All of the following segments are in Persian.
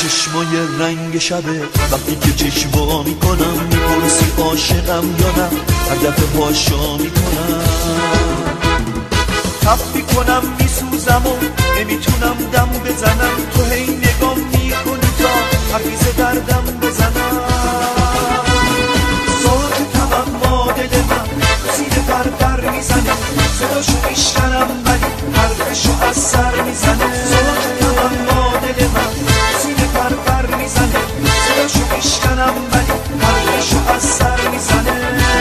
چشمای رنگ شبه وقتی که چشمو میکنم میپرسی عاشقم یا نه هر دفعه هاشا میکنم تف میکنم میسوزم و نمیتونم دم بزنم تو هی نگام میکنی تا حرفیز دردم بزنم ساکتم اما دل من زیر پر میزنه صداشو میشکنم ولی حرفشو از سر میزنه ساکتم اما دل من زیر پر میزنه صداشو میشکنم ولی حرفشو از سر میزنه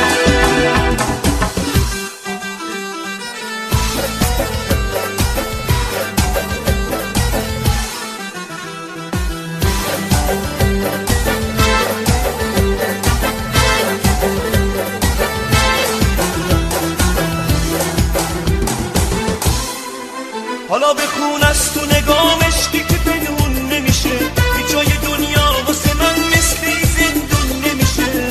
حالا بخون از تو نگام عشقی که پنهون نمیشه هیچ جای دنیا واسه من مثل زندون نمیشه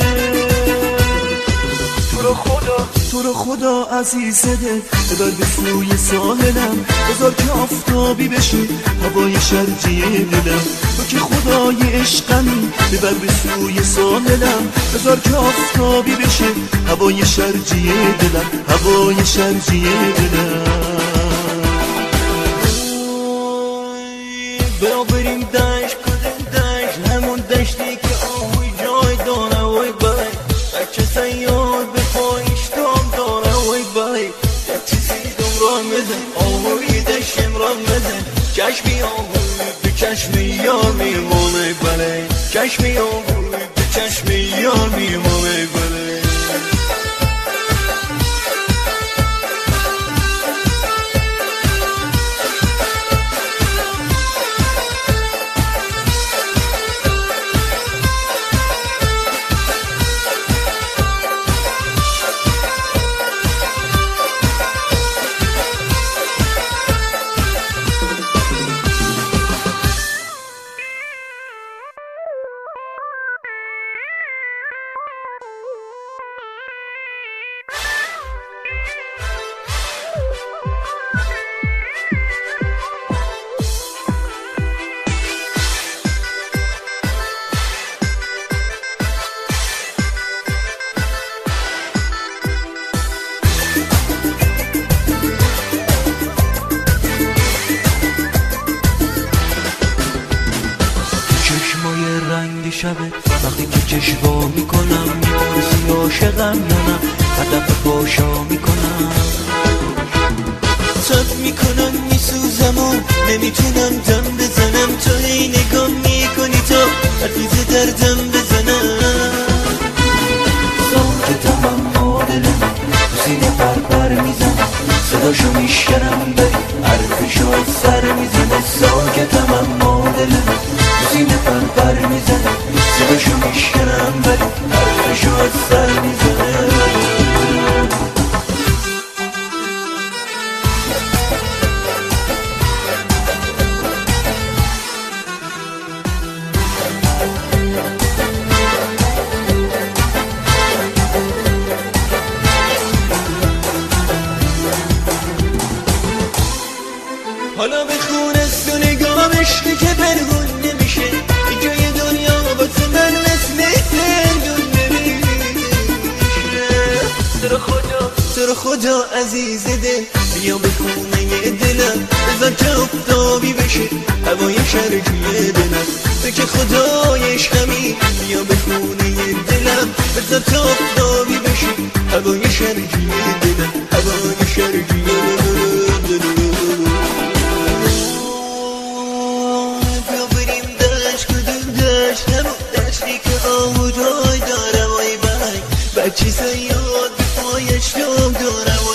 تو رو خدا عزیز دل ببر به سوی ساحلم بذار که آفتابی بشه هوای شرجی دلم تو که خدای عشقمی ببر به سوی ساحلم بذار که آفتابی بشه هوای شرجی دلم هوای شرجی دلم برو بریم دشت کدوم دشت همون دشتی که آهوی جای داره وای بای بچه سیاد به پایش دام داره وای بای یک چیزی دم را مزن آهوی دشتم را مزن چشمی آهوی به چشم یار میمونه بله چشمی آهوی به چشم یار میمونه بله شبه وقتی که چشوا میکنم میپرسی عاشقم یا نه هر دفعه پاشا میکنم تف میکنم میسوزم و نمیتونم دم بزنم تو هی نگام میکنی تا حرفیز دردم بزنم ساکتم اما دلم تو سینه پر میزنم صداشو میشکنم بری حرفشو از سر میزنه ساکتم اما دلم تو سینه پر میزنم صداشو میشکنم ولی حرفشو از سر میزنه حالا بخون از تو نگام عشقی که پنهون نمیشه این جای دنیا واسه من مثل زندون نمیشه تو رو خدا عزیز دل بیا به خونه دلم بذار که آفتابی بشه هوای شرجی دلم تو که خدای عشقمی بیا به خونه دلم بذار که آفتابی بشه هوای شرجی دلم هوای شرجی دلم بچه سیاد به پایش دام داره